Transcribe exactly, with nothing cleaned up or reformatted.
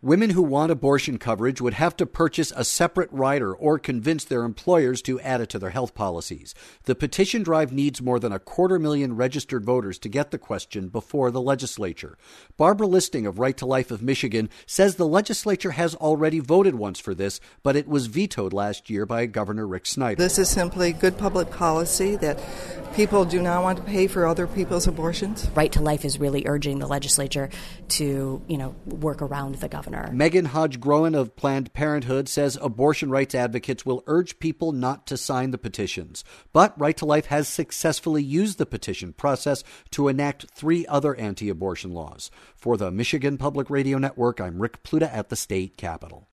Women who want abortion coverage would have to purchase a separate rider or convince their employers to add it to their health policies. The petition drive needs more than a quarter million registered voters to get the question before the legislature. Barbara Listing of Right to Life of Michigan says the legislature has already voted once for this, but it was vetoed last year by Governor Rick Snyder. This is simply good public policy that people do not want to pay for other people's abortions. Right to Life is really urging the legislature to, you know, work around the governor. Megan Hodge-Groen of Planned Parenthood says abortion rights advocates will urge people not to sign the petitions. But Right to Life has successfully used the petition process to enact three other anti-abortion laws. For the Michigan Public Radio Network, I'm Rick Pluta at the state capitol.